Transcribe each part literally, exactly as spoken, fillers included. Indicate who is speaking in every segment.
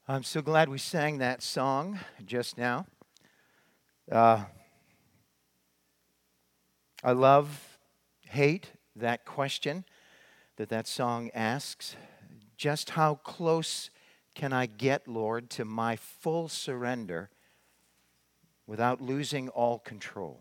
Speaker 1: I'm so glad we sang that song just now. Uh, I love, hate that question that that song asks. Just how close can I get, Lord, to my full surrender without losing all control?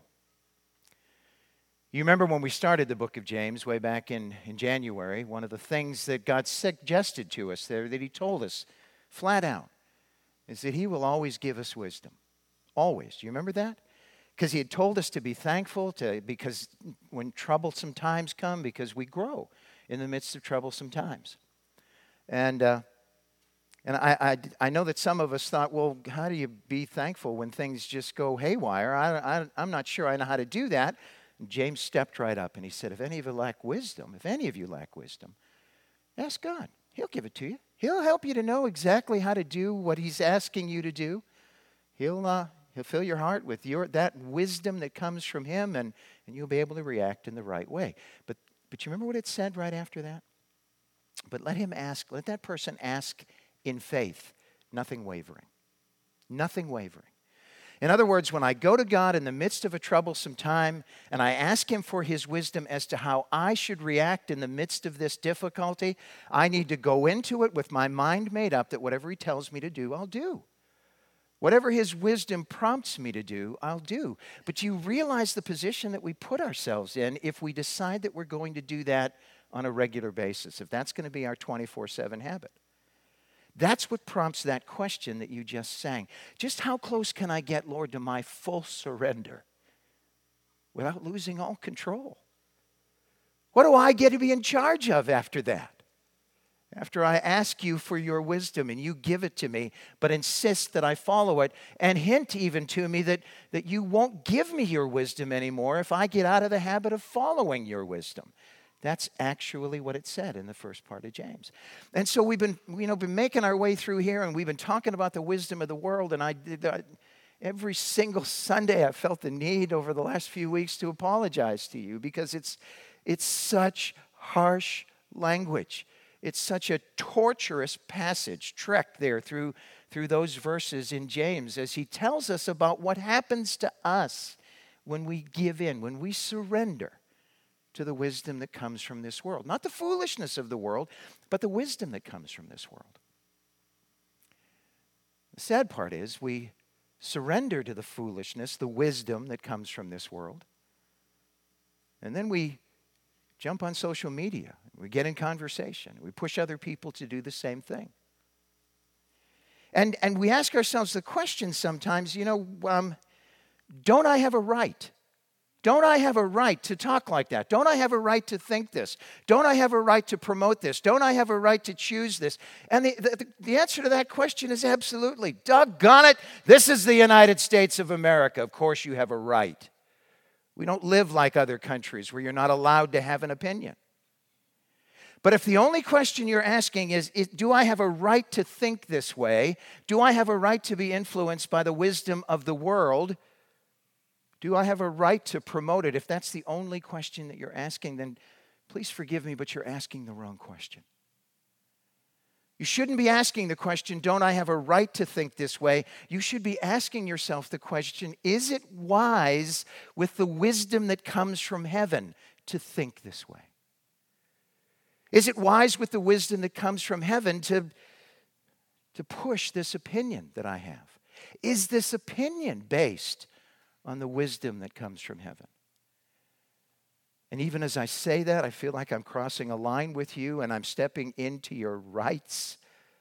Speaker 1: You remember when we started the book of James way back in, in January, one of the things that God suggested to us there, that he told us flat out, is that he will always give us wisdom. Always. Do you remember that? Because he had told us to be thankful, to because when troublesome times come, because we grow in the midst of troublesome times. And uh, and I, I, I know that some of us thought, well, how do you be thankful when things just go haywire? I, I, I'm not sure I know how to do that. And James stepped right up and he said, if any of you lack wisdom, if any of you lack wisdom, ask God. He'll give it to you. He'll help you to know exactly how to do what he's asking you to do. He'll uh, he'll fill your heart with your that wisdom that comes from him, and, and you'll be able to react in the right way. But but you remember what it said right after that? But let him ask, let that person ask in faith, nothing wavering. Nothing wavering. In other words, when I go to God in the midst of a troublesome time and I ask him for his wisdom as to how I should react in the midst of this difficulty, I need to go into it with my mind made up that whatever he tells me to do, I'll do. Whatever his wisdom prompts me to do, I'll do. But you realize the position that we put ourselves in if we decide that we're going to do that on a regular basis, if that's going to be our twenty-four seven habit. That's what prompts that question that you just sang. Just how close can I get, Lord, to my full surrender without losing all control? What do I get to be in charge of after that? After I ask you for your wisdom and you give it to me, but insist that I follow it, and hint even to me that, that you won't give me your wisdom anymore if I get out of the habit of following your wisdom. That's actually what it said in the first part of James. And so we've been, you know, been making our way through here, and we've been talking about the wisdom of the world. And I did I, every single Sunday, I felt the need over the last few weeks to apologize to you because it's it's such harsh language. It's such a torturous passage, trek there through through those verses in James as he tells us about what happens to us when we give in, when we surrender to the wisdom that comes from this world. Not the foolishness of the world, but the wisdom that comes from this world. The sad part is we surrender to the foolishness, the wisdom that comes from this world. And then we jump on social media. We get in conversation. We push other people to do the same thing. And, and we ask ourselves the question sometimes, you know, um, don't I have a right? Don't I have a right to talk like that? Don't I have a right to think this? Don't I have a right to promote this? Don't I have a right to choose this? And the, the, the answer to that question is absolutely. Doggone it, this is the United States of America. Of course you have a right. We don't live like other countries where you're not allowed to have an opinion. But if the only question you're asking is, is, do I have a right to think this way? Do I have a right to be influenced by the wisdom of the world? Do I have a right to promote it? If that's the only question that you're asking, then please forgive me, but you're asking the wrong question. You shouldn't be asking the question, don't I have a right to think this way? You should be asking yourself the question, is it wise with the wisdom that comes from heaven to think this way? Is it wise with the wisdom that comes from heaven to, to push this opinion that I have? Is this opinion based on the wisdom that comes from heaven? And even as I say that, I feel like I'm crossing a line with you and I'm stepping into your rights.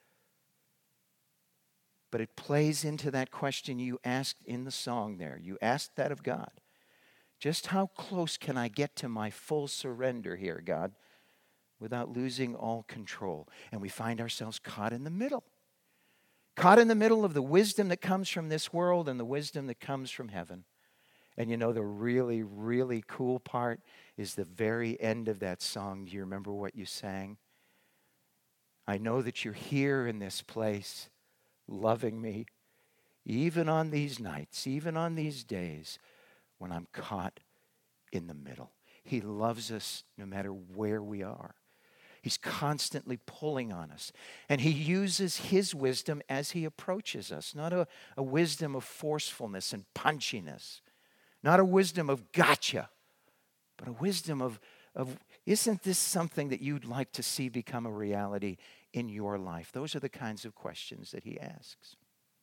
Speaker 1: But it plays into that question you asked in the song there. You asked that of God. Just how close can I get to my full surrender here, God, without losing all control? And we find ourselves caught in the middle. Caught in the middle of the wisdom that comes from this world and the wisdom that comes from heaven. And you know, the really, really cool part is the very end of that song. Do you remember what you sang? I know that you're here in this place, loving me, even on these nights, even on these days when I'm caught in the middle. He loves us no matter where we are. He's constantly pulling on us. And he uses his wisdom as he approaches us, not a, a wisdom of forcefulness and punchiness, not a wisdom of gotcha, but a wisdom of, of isn't this something that you'd like to see become a reality in your life? Those are the kinds of questions that he asks.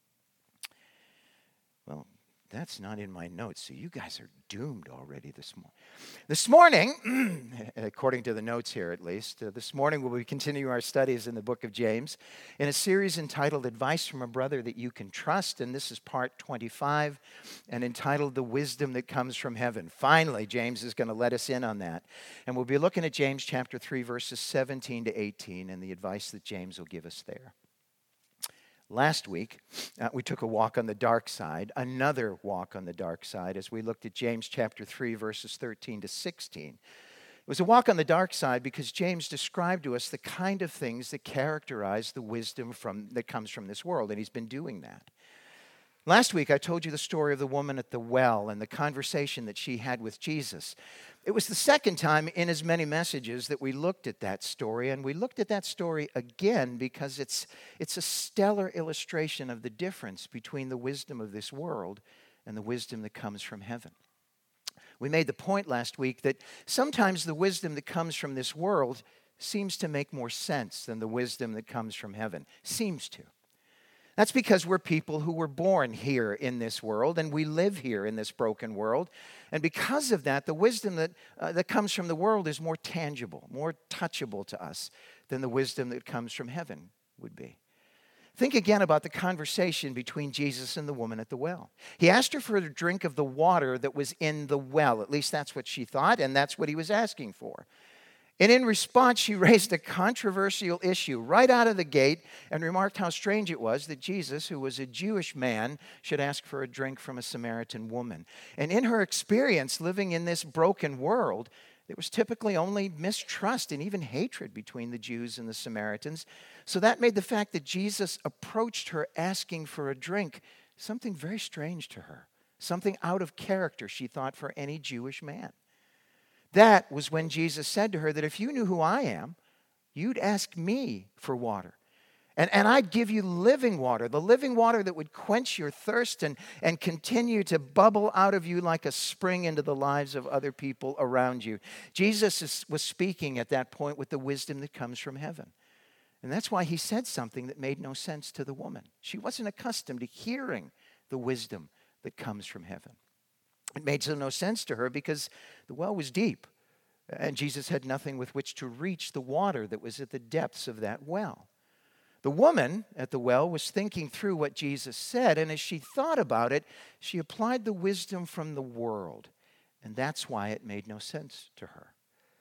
Speaker 1: Well, that's not in my notes, so you guys are doomed already this morning. This morning, according to the notes here at least, uh, this morning we'll be continuing our studies in the book of James in a series entitled Advice from a Brother That You Can Trust, and this is part twenty-five and entitled The Wisdom That Comes from Heaven. Finally, James is going to let us in on that, and we'll be looking at James chapter three, verses seventeen to eighteen, and the advice that James will give us there. Last week, uh, we took a walk on the dark side, another walk on the dark side, as we looked at James chapter three, verses thirteen to sixteen. It was a walk on the dark side because James described to us the kind of things that characterize the wisdom from, that comes from this world, and he's been doing that. Last week, I told you the story of the woman at the well and the conversation that she had with Jesus. It was the second time in as many messages that we looked at that story, and we looked at that story again because it's, it's a stellar illustration of the difference between the wisdom of this world and the wisdom that comes from heaven. We made the point last week that sometimes the wisdom that comes from this world seems to make more sense than the wisdom that comes from heaven. Seems to. That's because we're people who were born here in this world, and we live here in this broken world. And because of that, the wisdom that, uh, that comes from the world is more tangible, more touchable to us than the wisdom that comes from heaven would be. Think again about the conversation between Jesus and the woman at the well. He asked her for a drink of the water that was in the well. At least that's what she thought, and that's what he was asking for. And in response, she raised a controversial issue right out of the gate and remarked how strange it was that Jesus, who was a Jewish man, should ask for a drink from a Samaritan woman. And in her experience living in this broken world, there was typically only mistrust and even hatred between the Jews and the Samaritans. So that made the fact that Jesus approached her asking for a drink something very strange to her, something out of character, she thought, for any Jewish man. That was when Jesus said to her that if you knew who I am, you'd ask me for water. And, and I'd give you living water, the living water that would quench your thirst and, and continue to bubble out of you like a spring into the lives of other people around you. Jesus is, was speaking at that point with the wisdom that comes from heaven. And that's why he said something that made no sense to the woman. She wasn't accustomed to hearing the wisdom that comes from heaven. It made so no sense to her because the well was deep, and Jesus had nothing with which to reach the water that was at the depths of that well. The woman at the well was thinking through what Jesus said, and as she thought about it, she applied the wisdom from the world, and that's why it made no sense to her.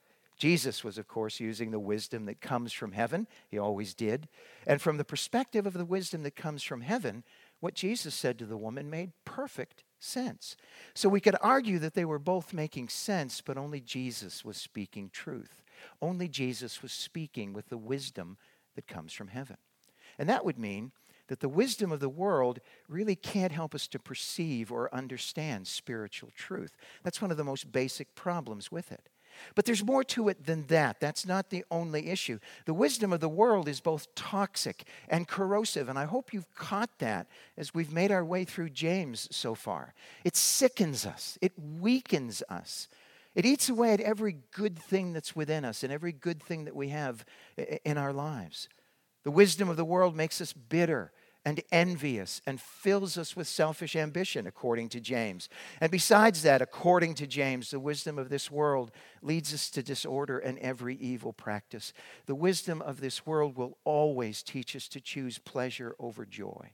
Speaker 1: Jesus was, of course, using the wisdom that comes from heaven. He always did. And from the perspective of the wisdom that comes from heaven, what Jesus said to the woman made perfect sense. So we could argue that they were both making sense, but only Jesus was speaking truth. Only Jesus was speaking with the wisdom that comes from heaven. And that would mean that the wisdom of the world really can't help us to perceive or understand spiritual truth. That's one of the most basic problems with it. But there's more to it than that. That's not the only issue. The wisdom of the world is both toxic and corrosive, and I hope you've caught that as we've made our way through James so far. It sickens us. It weakens us. It eats away at every good thing that's within us and every good thing that we have in our lives. The wisdom of the world makes us bitter and envious and fills us with selfish ambition, according to James. And besides that, according to James, the wisdom of this world leads us to disorder and every evil practice. The wisdom of this world will always teach us to choose pleasure over joy.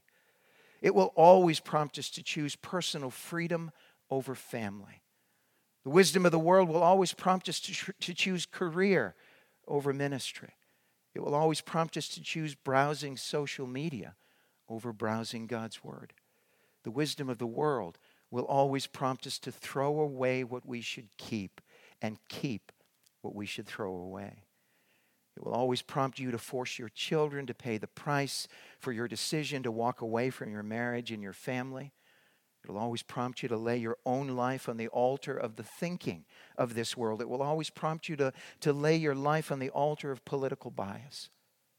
Speaker 1: It will always prompt us to choose personal freedom over family. The wisdom of the world will always prompt us to, tr- to choose career over ministry. It will always prompt us to choose browsing social media over browsing God's Word. The wisdom of the world will always prompt us to throw away what we should keep and keep what we should throw away. It will always prompt you to force your children to pay the price for your decision to walk away from your marriage and your family. It'll always prompt you to lay your own life on the altar of the thinking of this world. It will always prompt you to, to lay your life on the altar of political bias.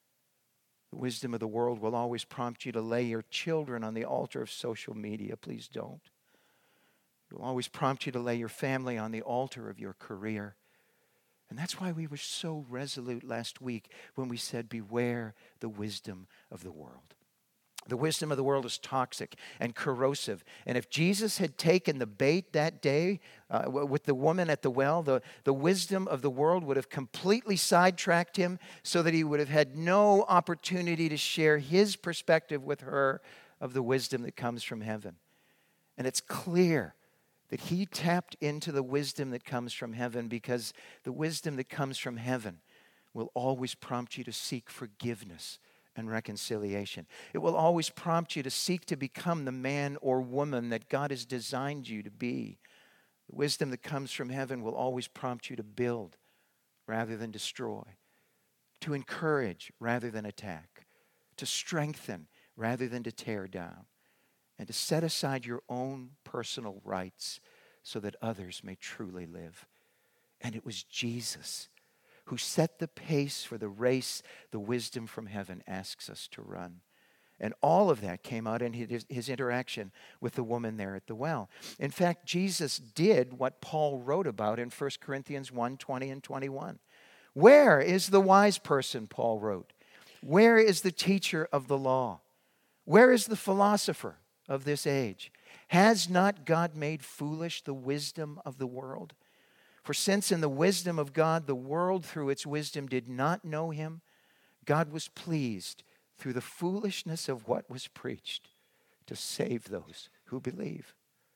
Speaker 1: The wisdom of the world will always prompt you to lay your children on the altar of social media. Please don't. It will always prompt you to lay your family on the altar of your career. And that's why we were so resolute last week when we said, beware the wisdom of the world. The wisdom of the world is toxic and corrosive. And if Jesus had taken the bait that day uh, with the woman at the well, the, the wisdom of the world would have completely sidetracked him so that he would have had no opportunity to share his perspective with her of the wisdom that comes from heaven. And it's clear that he tapped into the wisdom that comes from heaven, because the wisdom that comes from heaven will always prompt you to seek forgiveness and reconciliation. It will always prompt you to seek to become the man or woman that God has designed you to be. The wisdom that comes from heaven will always prompt you to build rather than destroy, to encourage rather than attack, to strengthen rather than to tear down, and to set aside your own personal rights so that others may truly live. And it was Jesus who set the pace for the race the wisdom from heaven asks us to run. And all of that came out in his, his interaction with the woman there at the well. In fact, Jesus did what Paul wrote about in First Corinthians one, twenty and twenty-one. Where is the wise person, Paul wrote? Where is the teacher of the law? Where is the philosopher of this age? Has not God made foolish the wisdom of the world? For since in the wisdom of God, the world through its wisdom did not know him, God was pleased through the foolishness of what was preached to save those who believe.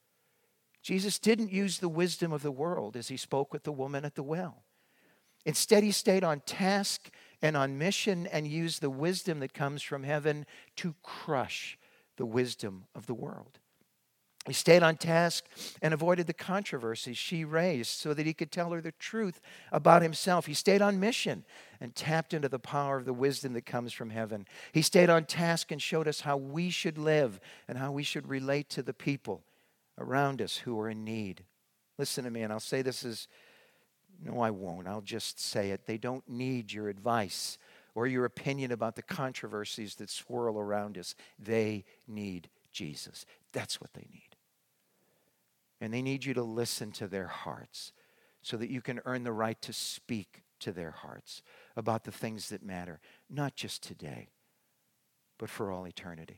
Speaker 1: Jesus didn't use the wisdom of the world as he spoke with the woman at the well. Instead, he stayed on task and on mission and used the wisdom that comes from heaven to crush the wisdom of the world. He stayed on task and avoided the controversies she raised so that he could tell her the truth about himself. He stayed on mission and tapped into the power of the wisdom that comes from heaven. He stayed on task and showed us how we should live and how we should relate to the people around us who are in need. Listen to me, and I'll say this as, no, I won't. I'll just say it. They don't need your advice or your opinion about the controversies that swirl around us. They need Jesus. That's what they need. And they need you to listen to their hearts so that you can earn the right to speak to their hearts about the things that matter, not just today, but for all eternity.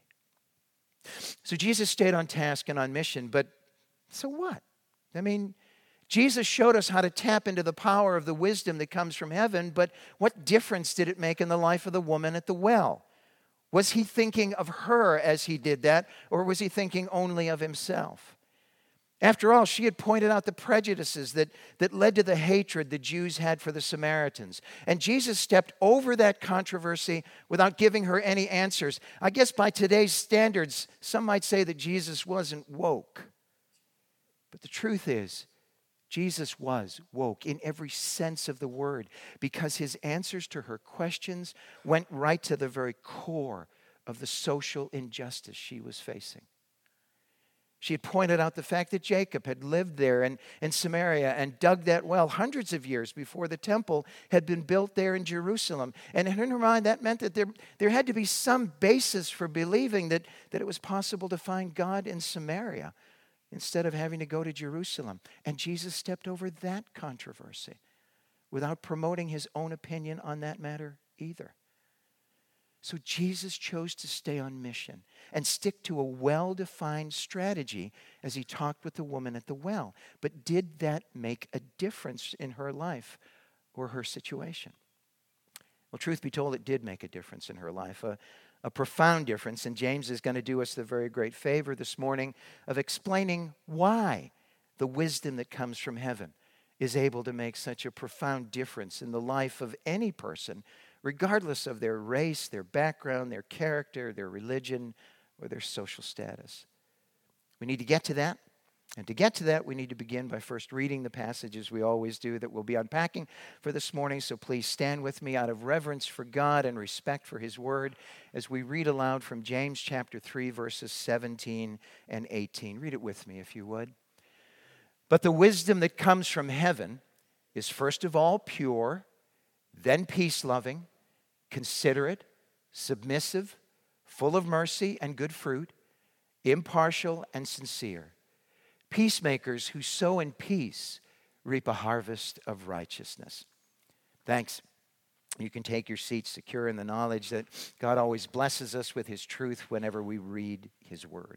Speaker 1: So Jesus stayed on task and on mission, but so what? I mean, Jesus showed us how to tap into the power of the wisdom that comes from heaven, but what difference did it make in the life of the woman at the well? Was he thinking of her as he did that, or was he thinking only of himself? After all, she had pointed out the prejudices that, that led to the hatred the Jews had for the Samaritans. And Jesus stepped over that controversy without giving her any answers. I guess by today's standards, some might say that Jesus wasn't woke. But the truth is, Jesus was woke in every sense of the word, because his answers to her questions went right to the very core of the social injustice she was facing. She had pointed out the fact that Jacob had lived there in, in Samaria and dug that well hundreds of years before the temple had been built there in Jerusalem. And in her mind, that meant that there, there had to be some basis for believing that, that it was possible to find God in Samaria instead of having to go to Jerusalem. And Jesus stepped over that controversy without promoting his own opinion on that matter either. So Jesus chose to stay on mission and stick to a well-defined strategy as he talked with the woman at the well. But did that make a difference in her life or her situation? Well, truth be told, it did make a difference in her life, a, a profound difference. And James is going to do us the very great favor this morning of explaining why the wisdom that comes from heaven is able to make such a profound difference in the life of any person, regardless of their race, their background, their character, their religion, or their social status. We need to get to that. And to get to that, we need to begin by first reading the passages we always do that we'll be unpacking for this morning. So please stand with me out of reverence for God and respect for his word as we read aloud from James chapter three, verses seventeen and eighteen. Read it with me if you would. But the wisdom that comes from heaven is first of all pure, then peace-loving, considerate, submissive, full of mercy and good fruit, impartial and sincere. Peacemakers who sow in peace reap a harvest of righteousness. Thanks. You can take your seats secure in the knowledge that God always blesses us with his truth whenever we read his word.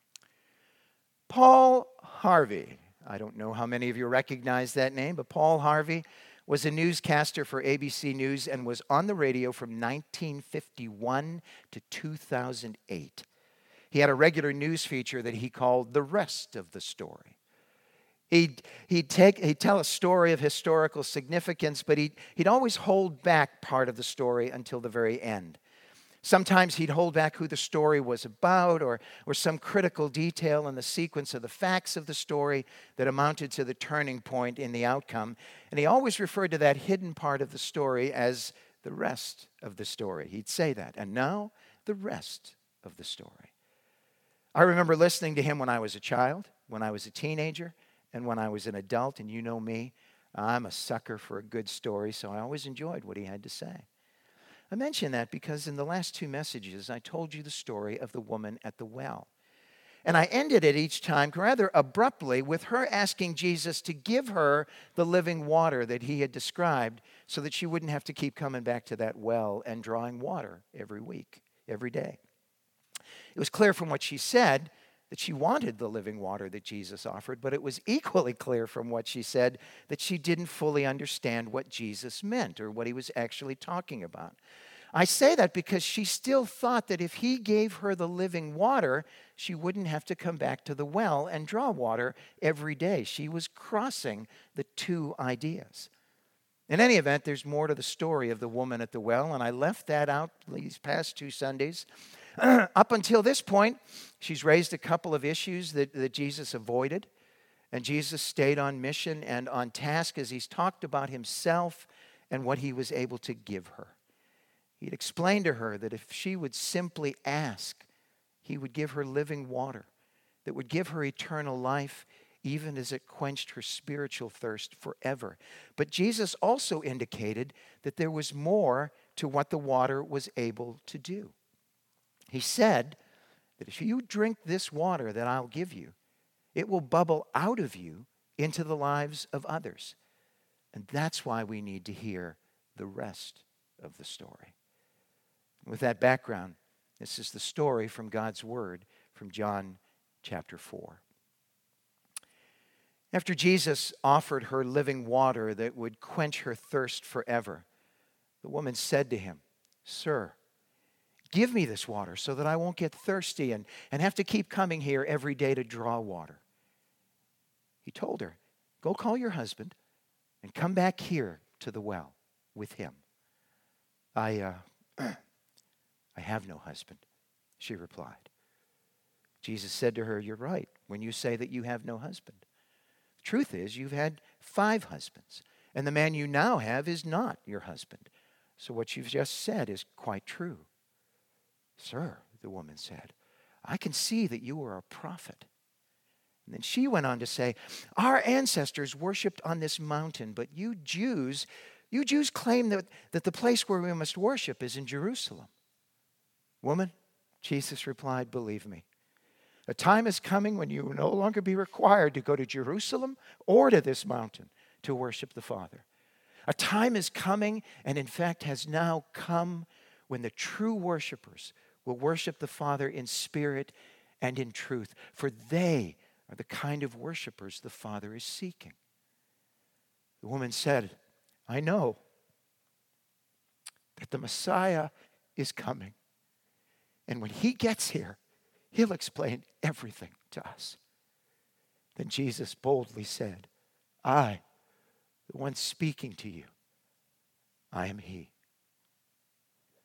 Speaker 1: Paul Harvey. I don't know how many of you recognize that name, but Paul Harvey was a newscaster for A B C News and was on the radio from nineteen fifty-one to two thousand eight. He had a regular news feature that he called The Rest of the Story. He'd, he'd, take, he'd tell a story of historical significance, but he'd, he'd always hold back part of the story until the very end. Sometimes he'd hold back who the story was about or, or some critical detail in the sequence of the facts of the story that amounted to the turning point in the outcome. And he always referred to that hidden part of the story as the rest of the story. He'd say that. And now, the rest of the story. I remember listening to him when I was a child, when I was a teenager, and when I was an adult. And you know me, I'm a sucker for a good story, so I always enjoyed what he had to say. I mention that because in the last two messages, I told you the story of the woman at the well. And I ended it each time rather abruptly with her asking Jesus to give her the living water that he had described so that she wouldn't have to keep coming back to that well and drawing water every week, every day. It was clear from what she said that she wanted the living water that Jesus offered, but it was equally clear from what she said that she didn't fully understand what Jesus meant or what he was actually talking about. I say that because she still thought that if he gave her the living water, she wouldn't have to come back to the well and draw water every day. She was crossing the two ideas. In any event, there's more to the story of the woman at the well, and I left that out these past two Sundays. Up until this point, she's raised a couple of issues that, that Jesus avoided, and Jesus stayed on mission and on task as he's talked about himself and what he was able to give her. He'd explained to her that if she would simply ask, he would give her living water that would give her eternal life, even as it quenched her spiritual thirst forever. But Jesus also indicated that there was more to what the water was able to do. He said that if you drink this water that I'll give you, it will bubble out of you into the lives of others. And that's why we need to hear the rest of the story. With that background, this is the story from God's Word from John chapter four. After Jesus offered her living water that would quench her thirst forever, the woman said to him, "Sir, give me this water so that I won't get thirsty and, and have to keep coming here every day to draw water." He told her, "Go call your husband and come back here to the well with him." I, uh, I have no husband, she replied. Jesus said to her, "You're right when you say that you have no husband. The truth is you've had five husbands, and the man you now have is not your husband. So what you've just said is quite true." "Sir," the woman said, "I can see that you are a prophet." And then she went on to say, "Our ancestors worshipped on this mountain, but you Jews, you Jews claim that, that the place where we must worship is in Jerusalem." "Woman," Jesus replied, "believe me, a time is coming when you will no longer be required to go to Jerusalem or to this mountain to worship the Father. A time is coming, and in fact has now come, when the true worshipers will worship the Father in spirit and in truth, for they are the kind of worshipers the Father is seeking." The woman said, "I know that the Messiah is coming, and when he gets here, he'll explain everything to us." Then Jesus boldly said, "I, the one speaking to you, I am he."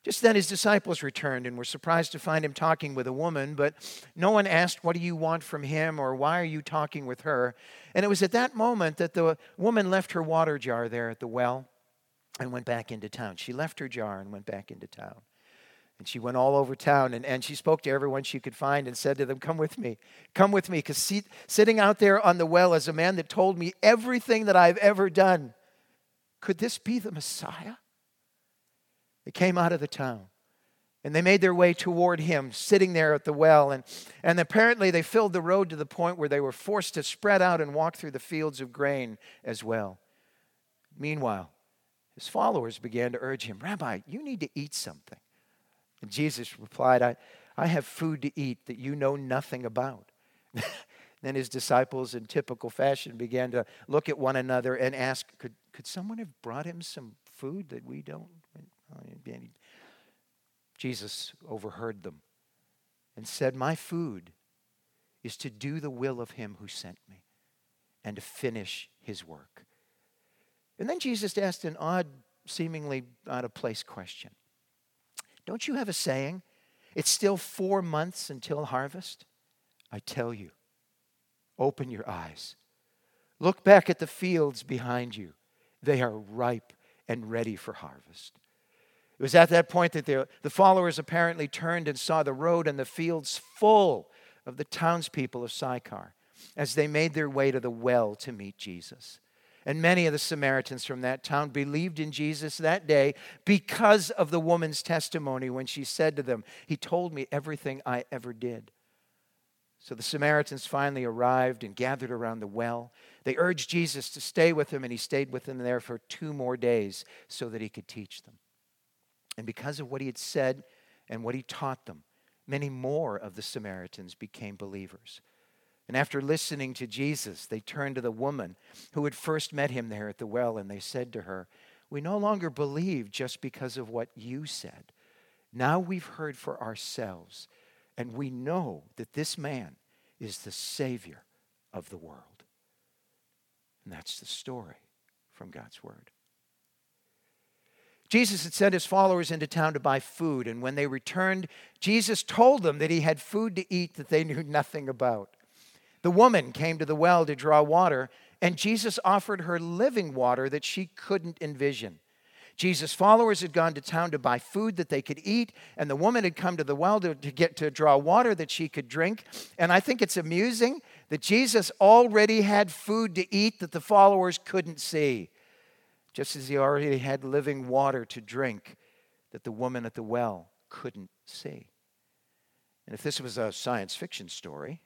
Speaker 1: Just then his disciples returned and were surprised to find him talking with a woman, but no one asked, "What do you want from him?" or "Why are you talking with her?" And it was at that moment that the woman left her water jar there at the well and went back into town. She left her jar and went back into town. And she went all over town, and, and she spoke to everyone she could find and said to them, "Come with me, come with me, because see, sitting out there on the well is a man that told me everything that I've ever done. Could this be the Messiah?" They came out of the town, and they made their way toward him, sitting there at the well. And, and apparently they filled the road to the point where they were forced to spread out and walk through the fields of grain as well. Meanwhile, his followers began to urge him, "Rabbi, you need to eat something." And Jesus replied, I, I have food to eat that you know nothing about." Then his disciples, in typical fashion, began to look at one another and ask, could, could someone have brought him some food that we don't? Jesus overheard them and said, "My food is to do the will of him who sent me and to finish his work." And then Jesus asked an odd, seemingly out-of-place question. "Don't you have a saying, 'It's still four months until harvest'? I tell you, open your eyes. Look back at the fields behind you. They are ripe and ready for harvest." It was at that point that the, the followers apparently turned and saw the road and the fields full of the townspeople of Sychar as they made their way to the well to meet Jesus. And many of the Samaritans from that town believed in Jesus that day because of the woman's testimony when she said to them, "He told me everything I ever did." So the Samaritans finally arrived and gathered around the well. They urged Jesus to stay with them, and he stayed with them there for two more days so that he could teach them. And because of what he had said and what he taught them, many more of the Samaritans became believers. And after listening to Jesus, they turned to the woman who had first met him there at the well, and they said to her, "We no longer believe just because of what you said. Now we've heard for ourselves, and we know that this man is the Savior of the world." And that's the story from God's Word. Jesus had sent his followers into town to buy food, and when they returned, Jesus told them that he had food to eat that they knew nothing about. The woman came to the well to draw water, and Jesus offered her living water that she couldn't envision. Jesus' followers had gone to town to buy food that they could eat, and the woman had come to the well to, to get to draw water that she could drink. And I think it's amusing that Jesus already had food to eat that the followers couldn't see, just as he already had living water to drink that the woman at the well couldn't see. And if this was a science fiction story,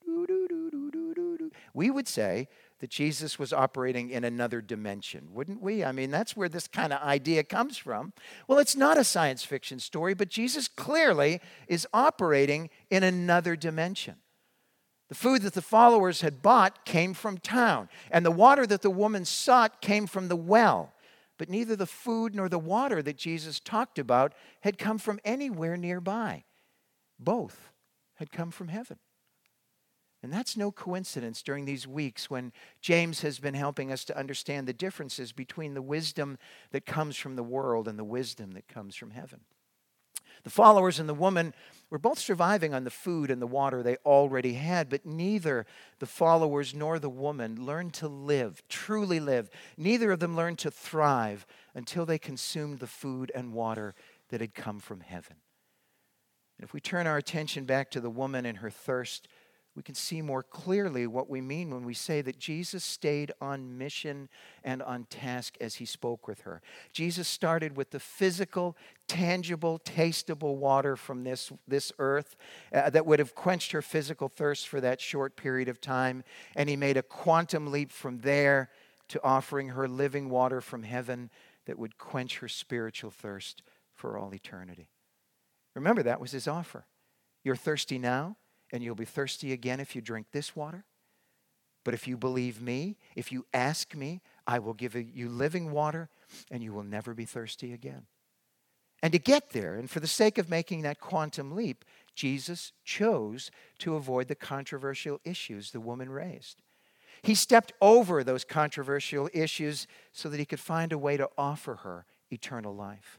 Speaker 1: we would say that Jesus was operating in another dimension, wouldn't we? I mean, that's where this kind of idea comes from. Well, it's not a science fiction story, but Jesus clearly is operating in another dimension. The food that the followers had bought came from town, and the water that the woman sought came from the well. But neither the food nor the water that Jesus talked about had come from anywhere nearby. Both had come from heaven. And that's no coincidence during these weeks when James has been helping us to understand the differences between the wisdom that comes from the world and the wisdom that comes from heaven. The followers and the woman were both surviving on the food and the water they already had, but neither the followers nor the woman learned to live, truly live. Neither of them learned to thrive until they consumed the food and water that had come from heaven. And if we turn our attention back to the woman and her thirst, we can see more clearly what we mean when we say that Jesus stayed on mission and on task as he spoke with her. Jesus started with the physical, tangible, tasteable water from this, this earth uh, that would have quenched her physical thirst for that short period of time. And he made a quantum leap from there to offering her living water from heaven that would quench her spiritual thirst for all eternity. Remember, that was his offer. You're thirsty now, and you'll be thirsty again if you drink this water. But if you believe me, if you ask me, I will give you living water, and you will never be thirsty again. And to get there, and for the sake of making that quantum leap, Jesus chose to avoid the controversial issues the woman raised. He stepped over those controversial issues so that he could find a way to offer her eternal life.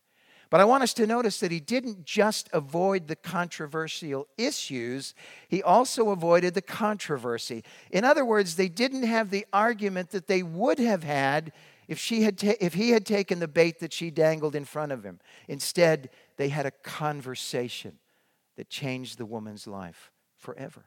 Speaker 1: But I want us to notice that he didn't just avoid the controversial issues, he also avoided the controversy. In other words, they didn't have the argument that they would have had if, she had ta- if he had taken the bait that she dangled in front of him. Instead, they had a conversation that changed the woman's life forever.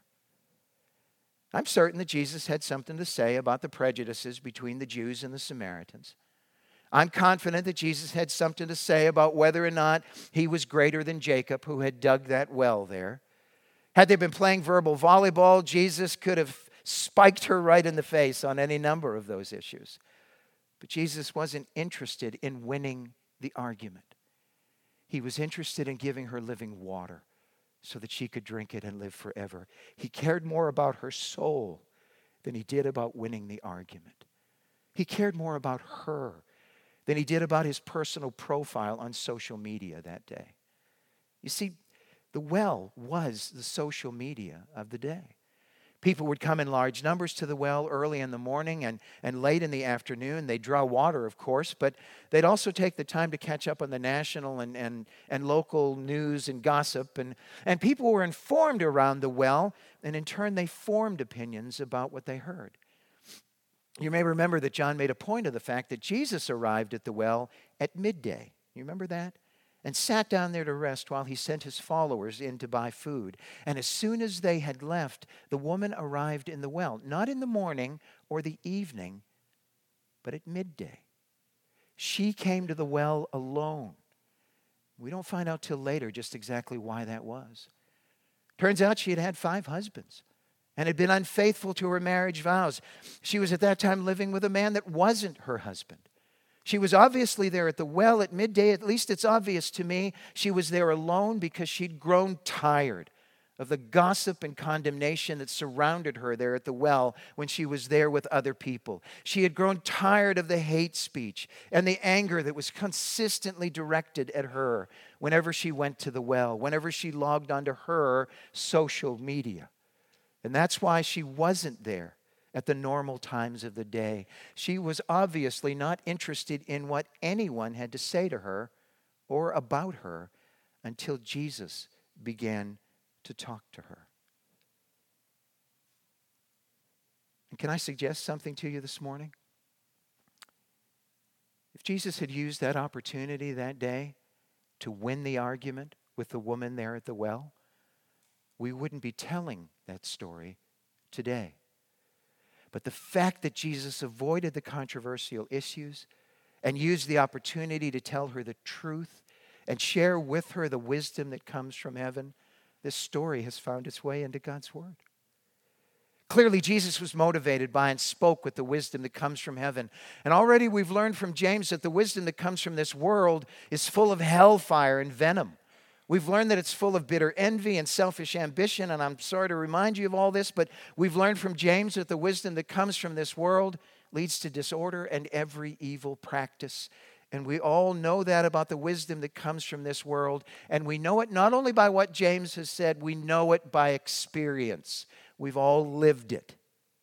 Speaker 1: I'm certain that Jesus had something to say about the prejudices between the Jews and the Samaritans. I'm confident that Jesus had something to say about whether or not he was greater than Jacob, who had dug that well there. Had they been playing verbal volleyball, Jesus could have spiked her right in the face on any number of those issues. But Jesus wasn't interested in winning the argument. He was interested in giving her living water so that she could drink it and live forever. He cared more about her soul than he did about winning the argument. He cared more about her than he did about his personal profile on social media that day. You see, the well was the social media of the day. People would come in large numbers to the well early in the morning and, and late in the afternoon. They'd draw water, of course, but they'd also take the time to catch up on the national and, and, and local news and gossip. And, and people were informed around the well, and in turn they formed opinions about what they heard. You may remember that John made a point of the fact that Jesus arrived at the well at midday. You remember that? And sat down there to rest while he sent his followers in to buy food. And as soon as they had left, the woman arrived in the well, not in the morning or the evening, but at midday. She came to the well alone. We don't find out till later just exactly why that was. Turns out she had had five husbands and had been unfaithful to her marriage vows. She was at that time living with a man that wasn't her husband. She was obviously there at the well at midday. At least it's obvious to me. She was there alone because she'd grown tired of the gossip and condemnation that surrounded her there at the well when she was there with other people. She had grown tired of the hate speech and the anger that was consistently directed at her whenever she went to the well, whenever she logged onto her social media. And that's why she wasn't there at the normal times of the day. She was obviously not interested in what anyone had to say to her or about her until Jesus began to talk to her. And can I suggest something to you this morning? If Jesus had used that opportunity that day to win the argument with the woman there at the well, we wouldn't be telling that story today. But the fact that Jesus avoided the controversial issues and used the opportunity to tell her the truth and share with her the wisdom that comes from heaven, this story has found its way into God's Word. Clearly, Jesus was motivated by and spoke with the wisdom that comes from heaven. And already we've learned from James that the wisdom that comes from this world is full of hellfire and venom. We've learned that it's full of bitter envy and selfish ambition, and I'm sorry to remind you of all this, but we've learned from James that the wisdom that comes from this world leads to disorder and every evil practice. And we all know that about the wisdom that comes from this world, and we know it not only by what James has said, we know it by experience. We've all lived it.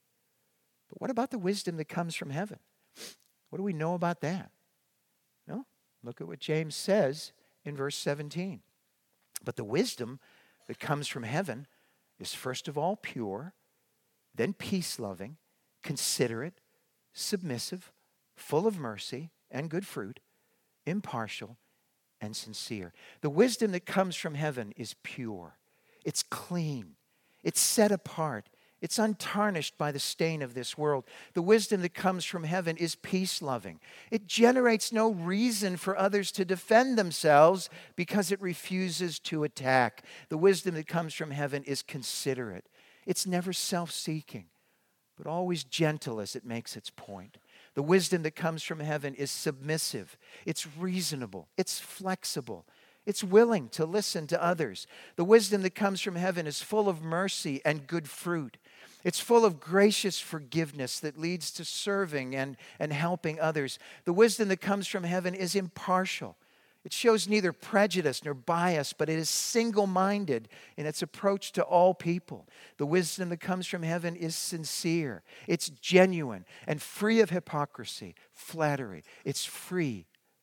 Speaker 1: But what about the wisdom that comes from heaven? What do we know about that? No? Look at what James says in verse seventeen. But the wisdom that comes from heaven is first of all pure, then peace-loving, considerate, submissive, full of mercy and good fruit, impartial and sincere. The wisdom that comes from heaven is pure. It's clean. It's set apart. It's untarnished by the stain of this world. The wisdom that comes from heaven is peace-loving. It generates no reason for others to defend themselves because it refuses to attack. The wisdom that comes from heaven is considerate. It's never self-seeking, but always gentle as it makes its point. The wisdom that comes from heaven is submissive. It's reasonable. It's flexible. It's willing to listen to others. The wisdom that comes from heaven is full of mercy and good fruit. It's full of gracious forgiveness that leads to serving and, and helping others. The wisdom that comes from heaven is impartial. It shows neither prejudice nor bias, but it is single-minded in its approach to all people. The wisdom that comes from heaven is sincere. It's genuine and free of hypocrisy, flattery. It's free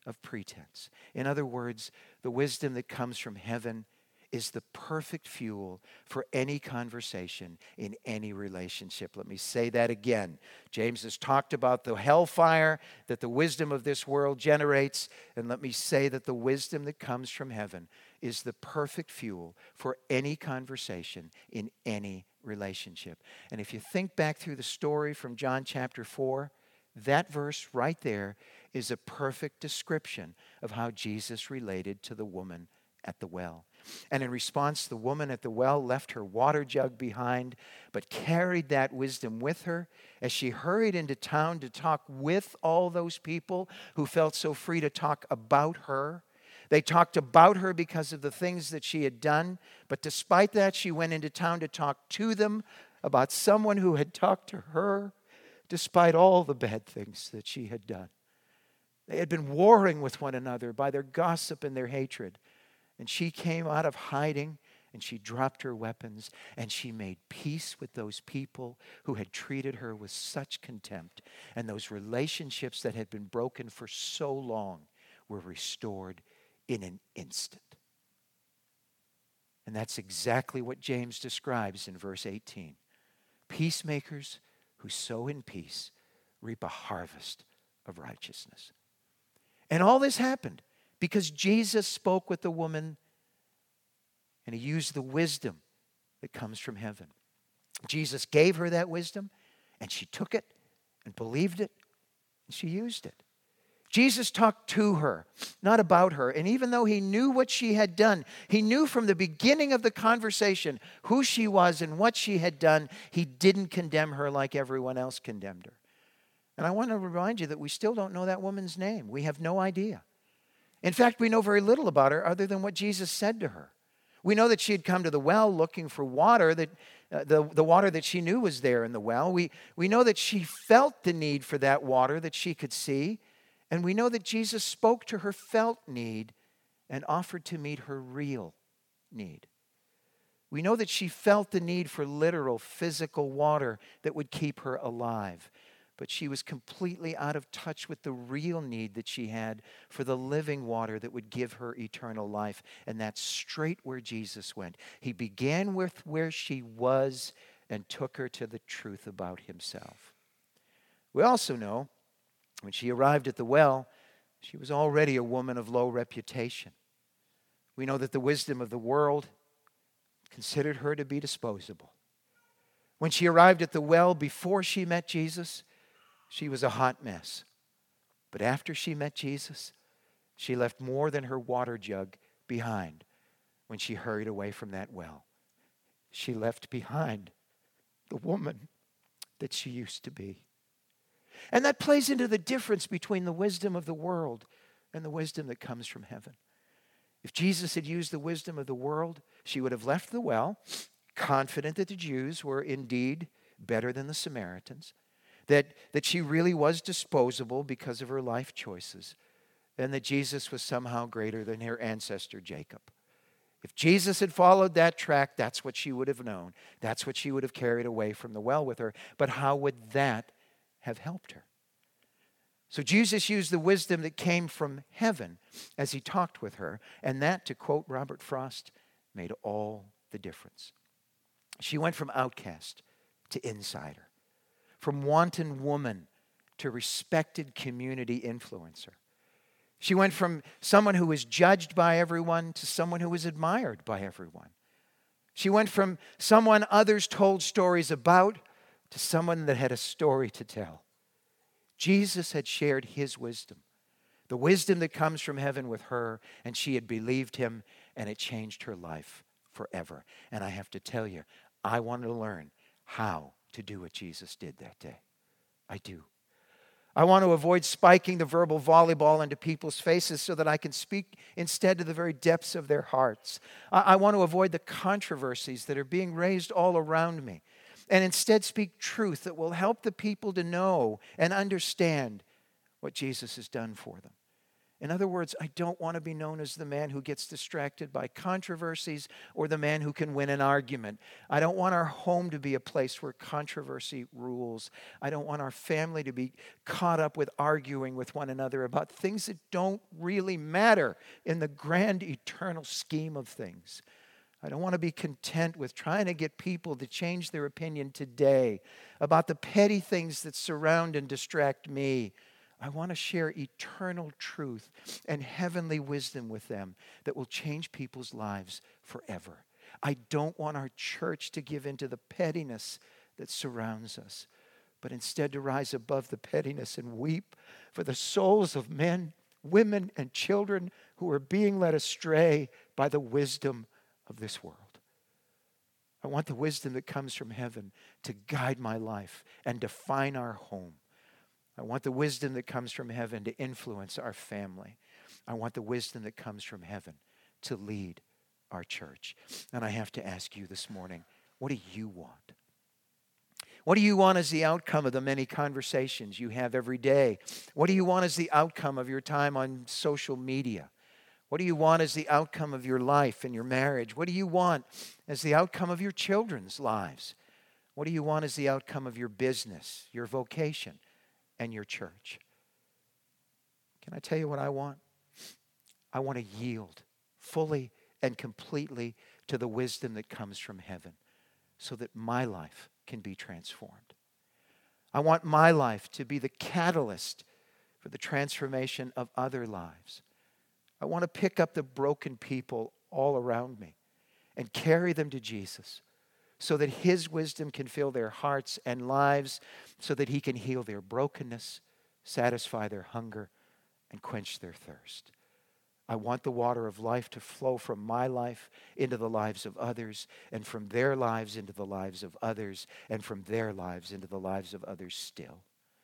Speaker 1: of pretense. In other words, the wisdom that comes from heaven is the perfect fuel for any conversation in any relationship. Let me say that again. James has talked about the hellfire that the wisdom of this world generates, and let me say that the wisdom that comes from heaven is the perfect fuel for any conversation in any relationship. And if you think back through the story from John chapter four, that verse right there is a perfect description of how Jesus related to the woman at the well. And in response, the woman at the well left her water jug behind, but carried that wisdom with her as she hurried into town to talk with all those people who felt so free to talk about her. They talked about her because of the things that she had done, but despite that, she went into town to talk to them about someone who had talked to her, despite all the bad things that she had done. They had been warring with one another by their gossip and their hatred. And she came out of hiding, and she dropped her weapons, and she made peace with those people who had treated her with such contempt. And those relationships that had been broken for so long were restored in an instant. And that's exactly what James describes in verse eighteen. Peacemakers who sow in peace reap a harvest of righteousness. And all this happened because Jesus spoke with the woman, and he used the wisdom that comes from heaven. Jesus gave her that wisdom, and she took it and believed it, and she used it. Jesus talked to her, not about her. And even though he knew what she had done, he knew from the beginning of the conversation who she was and what she had done, he didn't condemn her like everyone else condemned her. And I want to remind you that we still don't know that woman's name. We have no idea. In fact, we know very little about her other than what Jesus said to her. We know that she had come to the well looking for water, that uh, the, the water that she knew was there in the well. We, we know that she felt the need for that water that she could see. And we know that Jesus spoke to her felt need and offered to meet her real need. We know that she felt the need for literal, physical water that would keep her alive. But she was completely out of touch with the real need that she had for the living water that would give her eternal life. And that's straight where Jesus went. He began with where she was and took her to the truth about himself. We also know when she arrived at the well, she was already a woman of low reputation. We know that the wisdom of the world considered her to be disposable. When she arrived at the well before she met Jesus, she was a hot mess. But after she met Jesus, she left more than her water jug behind when she hurried away from that well. She left behind the woman that she used to be. And that plays into the difference between the wisdom of the world and the wisdom that comes from heaven. If Jesus had used the wisdom of the world, she would have left the well, confident that the Jews were indeed better than the Samaritans, that, that she really was disposable because of her life choices, and that Jesus was somehow greater than her ancestor Jacob. If Jesus had followed that track, that's what she would have known. That's what she would have carried away from the well with her. But how would that have helped her? So Jesus used the wisdom that came from heaven as he talked with her, and that, to quote Robert Frost, made all the difference. She went from outcast to insider, from wanton woman to respected community influencer. She went from someone who was judged by everyone to someone who was admired by everyone. She went from someone others told stories about to someone that had a story to tell. Jesus had shared his wisdom, the wisdom that comes from heaven with her, and she had believed him, and it changed her life forever. And I have to tell you, I want to learn how to do what Jesus did that day. I do. I want to avoid spiking the verbal volleyball into people's faces so that I can speak instead to the very depths of their hearts. I, I want to avoid the controversies that are being raised all around me and instead speak truth that will help the people to know and understand what Jesus has done for them. In other words, I don't want to be known as the man who gets distracted by controversies or the man who can win an argument. I don't want our home to be a place where controversy rules. I don't want our family to be caught up with arguing with one another about things that don't really matter in the grand eternal scheme of things. I don't want to be content with trying to get people to change their opinion today about the petty things that surround and distract me. I want to share eternal truth and heavenly wisdom with them that will change people's lives forever. I don't want our church to give into the pettiness that surrounds us, but instead to rise above the pettiness and weep for the souls of men, women, and children who are being led astray by the wisdom of this world. I want the wisdom that comes from heaven to guide my life and define our home. I want the wisdom that comes from heaven to influence our family. I want the wisdom that comes from heaven to lead our church. And I have to ask you this morning, what do you want? What do you want as the outcome of the many conversations you have every day? What do you want as the outcome of your time on social media? What do you want as the outcome of your life and your marriage? What do you want as the outcome of your children's lives? What do you want as the outcome of your business, your vocation, and your church? Can I tell you what I want? I want to yield fully and completely to the wisdom that comes from heaven so that my life can be transformed. I want my life to be the catalyst for the transformation of other lives. I want to pick up the broken people all around me and carry them to Jesus so that His wisdom can fill their hearts and lives, so that He can heal their brokenness, satisfy their hunger, and quench their thirst. I want the water of life to flow from my life into the lives of others, and from their lives into the lives of others, and from their lives into the lives of others still.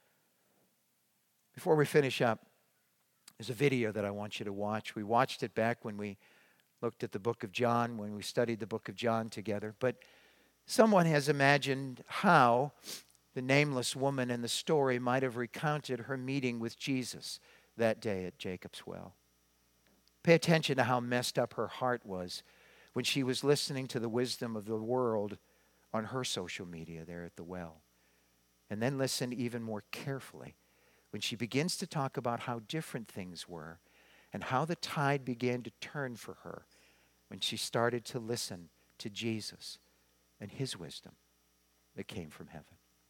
Speaker 1: Before we finish up, there's a video that I want you to watch. We watched it back when we looked at the book of John, when we studied the book of John together. But someone has imagined how the nameless woman in the story might have recounted her meeting with Jesus that day at Jacob's well. Pay attention to how messed up her heart was when she was listening to the wisdom of the world on her social media there at the well. And then listen even more carefully when she begins to talk about how different things were and how the tide began to turn for her when she started to listen to Jesus and His wisdom that came from heaven.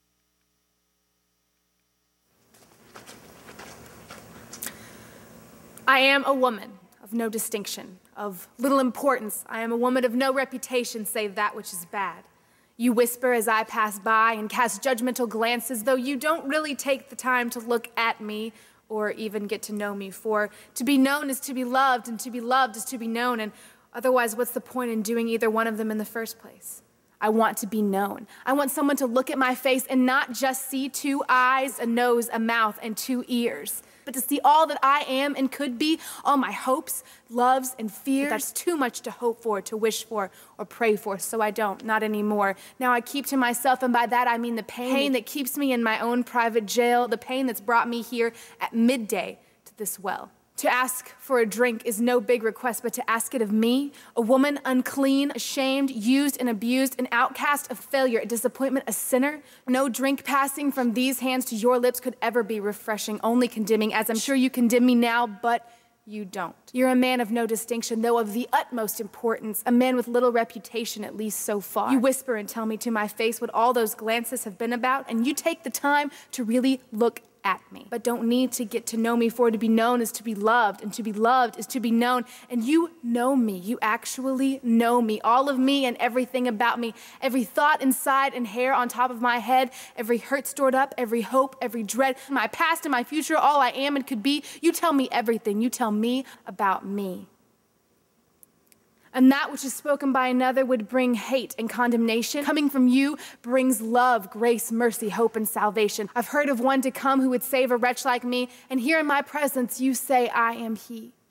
Speaker 2: I am a woman of no distinction, of little importance. I am a woman of no reputation save that which is bad. You whisper as I pass by and cast judgmental glances, though you don't really take the time to look at me or even get to know me. For to be known is to be loved, and to be loved is to be known, and otherwise what's the point in doing either one of them in the first place? I want to be known. I want someone to look at my face and not just see two eyes, a nose, a mouth, and two ears, but to see all that I am and could be, all my hopes, loves, and fears. But that's too much to hope for, to wish for, or pray for, so I don't, not anymore. Now I keep to myself, and by that I mean the pain, pain that keeps me in my own private jail, the pain that's brought me here at midday to this well. To ask for a drink is no big request, but to ask it of me, a woman unclean, ashamed, used and abused, an outcast, a failure, a disappointment, a sinner. No drink passing from these hands to your lips could ever be refreshing, only condemning, as I'm sure you condemn me now, but you don't. You're a man of no distinction, though of the utmost importance, a man with little reputation, at least so far. You whisper and tell me to my face what all those glances have been about, and you take the time to really look at me, but don't need to get to know me, for to be known is to be loved, and to be loved is to be known. And you know me. You actually know me. All of me and everything about me. Every thought inside and hair on top of my head. Every hurt stored up. Every hope. Every dread. My past and my future. All I am and could be. You tell me everything. You tell me about me. And that which is spoken by another would bring hate and condemnation. Coming from you brings love, grace, mercy, hope, and salvation. I've heard of one to come who would save a wretch like me, and here in my presence you say, I am he.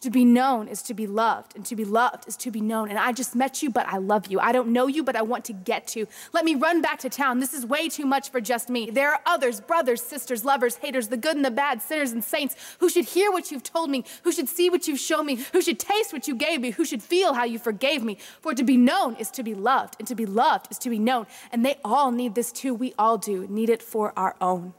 Speaker 2: To be known is to be loved, and to be loved is to be known. And I just met you, but I love you. I don't know you, but I want to get to. Let me run back to town. This is way too much for just me. There are others, brothers, sisters, lovers, haters, the good and the bad, sinners and saints, who should hear what you've told me, who should see what you've shown me, who should taste what you gave me, who should feel how you forgave me. For to be known is to be loved, and to be loved is to be known. And they all need this too. We all do need it for our own.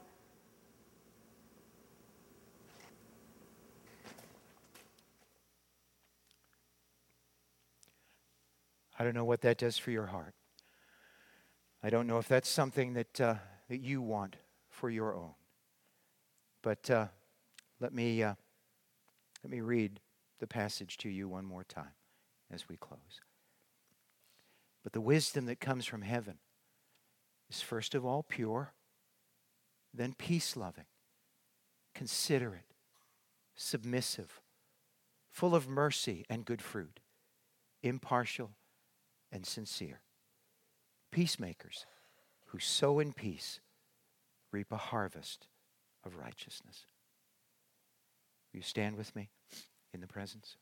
Speaker 1: I don't know what that does for your heart. I don't know if that's something that uh, that you want for your own. But uh, let me uh, let me read the passage to you one more time as we close. But the wisdom that comes from heaven is first of all pure, then peace-loving, considerate, submissive, full of mercy and good fruit, impartial and sincere. Peacemakers who sow in peace reap a harvest of righteousness. Will you stand with me in the presence?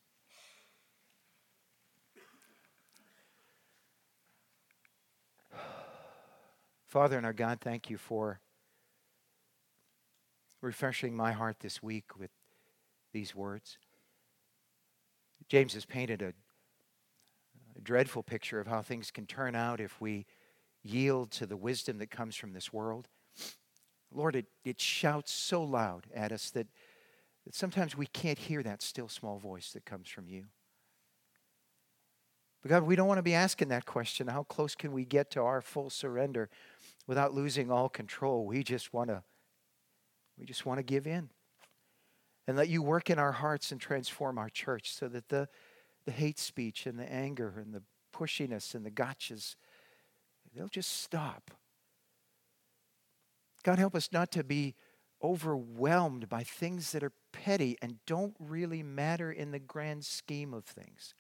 Speaker 1: Father and our God, thank you for refreshing my heart this week with these words. James has painted a A dreadful picture of how things can turn out if we yield to the wisdom that comes from this world. Lord, it, it shouts so loud at us that, that sometimes we can't hear that still small voice that comes from you. But God, we don't want to be asking that question, how close can we get to our full surrender without losing all control? We just want to, we just want to give in and let you work in our hearts and transform our church so that the The hate speech and the anger and the pushiness and the gotchas, they'll just stop. God, help us not to be overwhelmed by things that are petty and don't really matter in the grand scheme of things.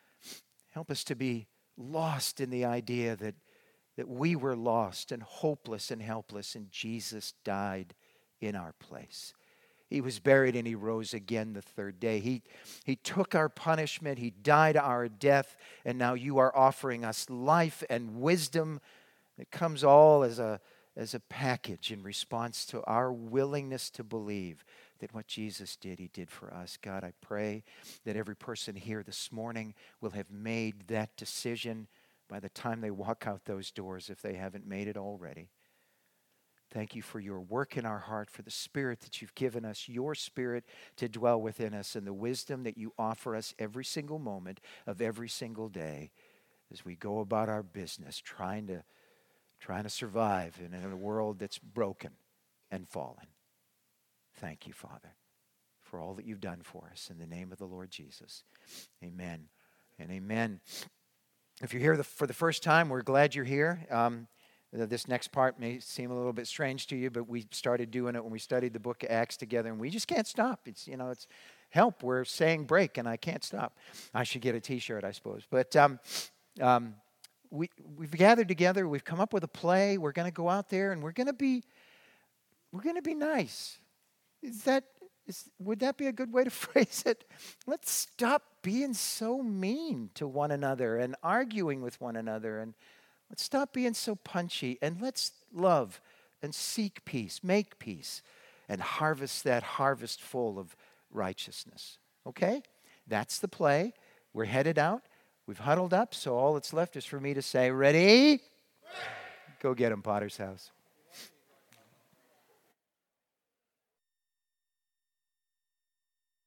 Speaker 1: Help us to be lost in the idea that, that we were lost and hopeless and helpless, and Jesus died in our place. He was buried and he rose again the third day. He, he took our punishment. He died our death. And now you are offering us life and wisdom that comes all as a, as a package in response to our willingness to believe that what Jesus did, he did for us. God, I pray that every person here this morning will have made that decision by the time they walk out those doors, if they haven't made it already. Thank you for your work in our heart, for the Spirit that you've given us, your Spirit to dwell within us, and the wisdom that you offer us every single moment of every single day as we go about our business, trying to, trying to survive in a world that's broken and fallen. Thank you, Father, for all that you've done for us. In the name of the Lord Jesus, amen and amen. If you're here for the first time, we're glad you're here. Um, This next part may seem a little bit strange to you, but we started doing it when we studied the book of Acts together, and we just can't stop. It's, you know, it's help. We're saying break, and I can't stop. I should get a T-shirt, I suppose. But um, um, we, we've gathered together. We've come up with a play. We're going to go out there, and we're going to be, we're going to be nice. Is that, is, would that be a good way to phrase it? Let's stop being so mean to one another and arguing with one another, and let's stop being so punchy, and let's love and seek peace, make peace, and harvest that harvest full of righteousness. Okay? That's the play. We're headed out. We've huddled up, so all that's left is for me to say, ready? Go get 'em, Potter's House.